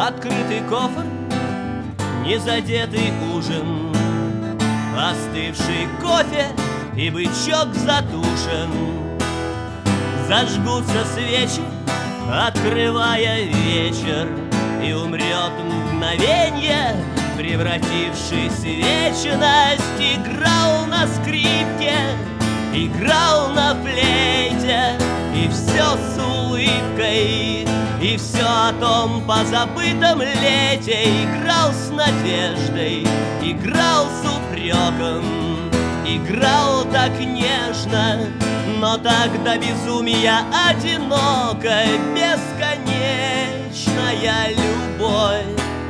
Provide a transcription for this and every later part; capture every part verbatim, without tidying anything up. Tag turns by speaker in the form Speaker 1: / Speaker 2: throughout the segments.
Speaker 1: Открытый кофр, незадетый ужин, остывший кофе и бычок затушен. Зажгутся свечи, открывая вечер, и умрет мгновенье, превратившись в вечность. Играл на скрипке, играл на флейте, и все с улыбкой, и все о том позабытом лете. Играл с надеждой, играл с упреком, играл так нежно, но так до безумия одиноко. Бесконечная любовь,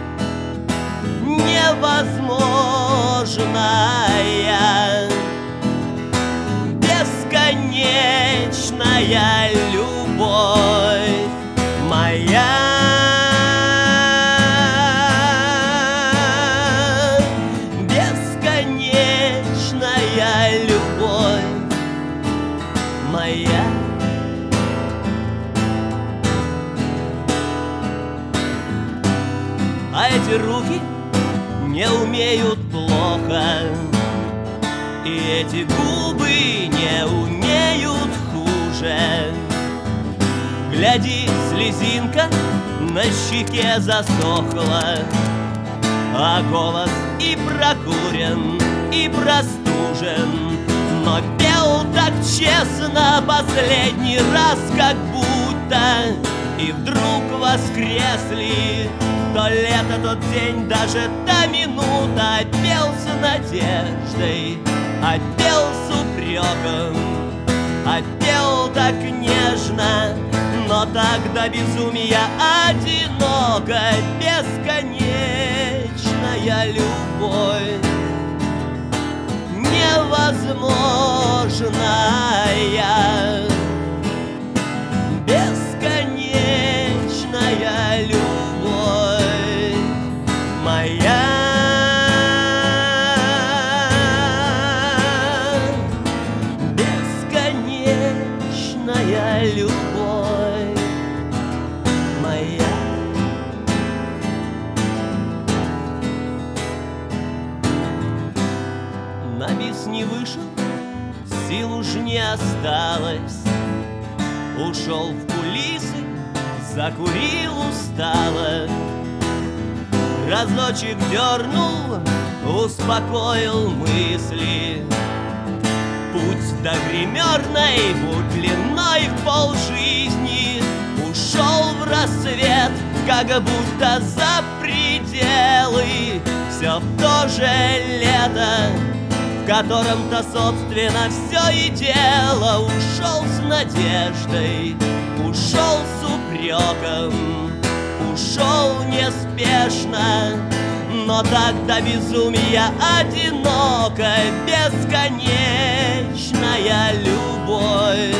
Speaker 1: невозможная, бесконечная любовь моя. Бесконечная любовь моя. А эти руки не умеют плохо, и эти губы не умеют хуже. Гляди, слезинка на щеке засохла, а голос и прокурен, и простужен, но пел так честно последний раз, как будто. И вдруг воскресли то лето, тот день, даже та минута. Пел с надеждой, а пел с упреком, а пел так нежно, но так до безумия одиноко. Бесконечная любовь, невозможная, бесконечная любовь моя. Бесконечная любовь моя. На бис не вышел, сил уж не осталось. Ушел в кулисы, закурил устало. Разочек дернул, успокоил мысли. Путь до гримерной, путь длиной в полжизни. Ушел в рассвет, как будто за пределы. Все в то же лето, в котором-то, собственно, все и дело. Ушел с надеждой, ушел с упреком, ушел неспешно, но так до безумия одиноко. Бесконечная любовь,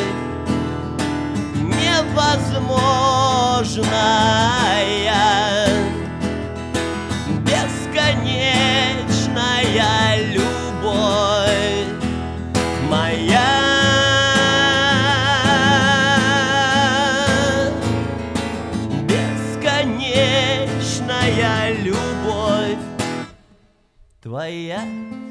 Speaker 1: невозможная, бесконечная любовь моя. Бесконечная любовь твоя.